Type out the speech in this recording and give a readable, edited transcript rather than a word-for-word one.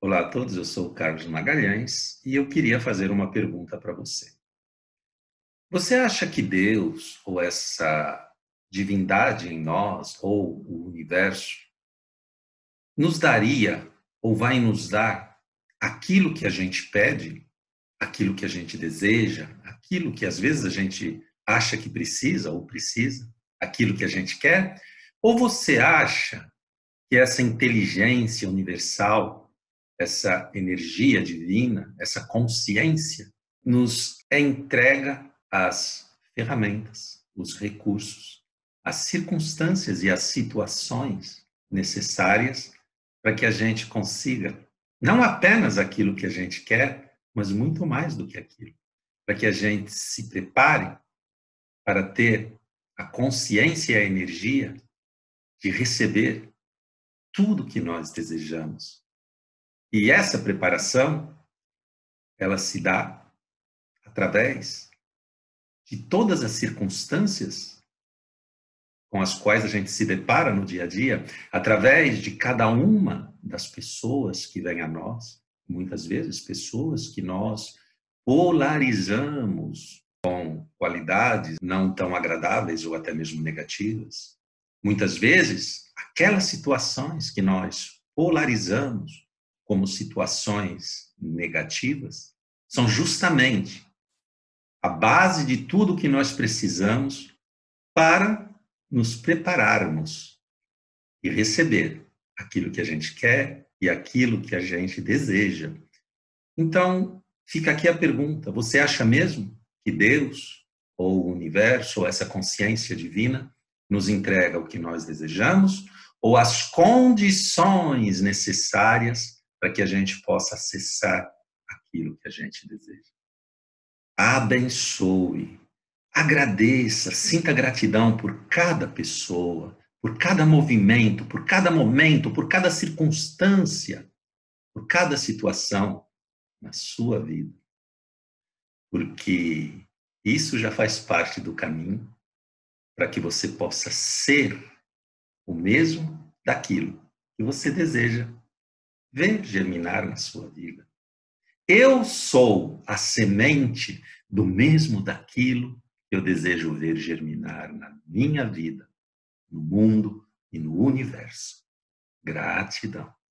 Olá a todos, eu sou o Carlos Magalhães e eu queria fazer uma pergunta para você. Você acha que Deus, ou essa divindade em nós, ou o universo, nos daria, ou vai nos dar, aquilo que a gente pede, aquilo que a gente deseja, aquilo que às vezes a gente acha que precisa, ou precisa, aquilo que a gente quer? Ou você acha que essa inteligência universal, essa energia divina, essa consciência, nos entrega as ferramentas, os recursos, as circunstâncias e as situações necessárias para que a gente consiga não apenas aquilo que a gente quer, mas muito mais do que aquilo, para que a gente se prepare para ter a consciência e a energia de receber tudo que nós desejamos. E essa preparação, ela se dá através de todas as circunstâncias com as quais a gente se depara no dia a dia, através de cada uma das pessoas que vêm a nós, muitas vezes pessoas que nós polarizamos com qualidades não tão agradáveis ou até mesmo negativas. Muitas vezes, aquelas situações que nós polarizamos como situações negativas são justamente a base de tudo que nós precisamos para nos prepararmos e receber aquilo que a gente quer e aquilo que a gente deseja. Então, fica aqui a pergunta: você acha mesmo que Deus, ou o universo, ou essa consciência divina, nos entrega o que nós desejamos, ou as condições necessárias para que a gente possa acessar aquilo que a gente deseja? Abençoe, agradeça, sinta gratidão por cada pessoa, por cada movimento, por cada momento, por cada circunstância, por cada situação na sua vida, porque isso já faz parte do caminho para que você possa ser o mesmo daquilo que você deseja ver germinar na sua vida. Eu sou a semente do mesmo daquilo que eu desejo ver germinar na minha vida, no mundo e no universo. Gratidão.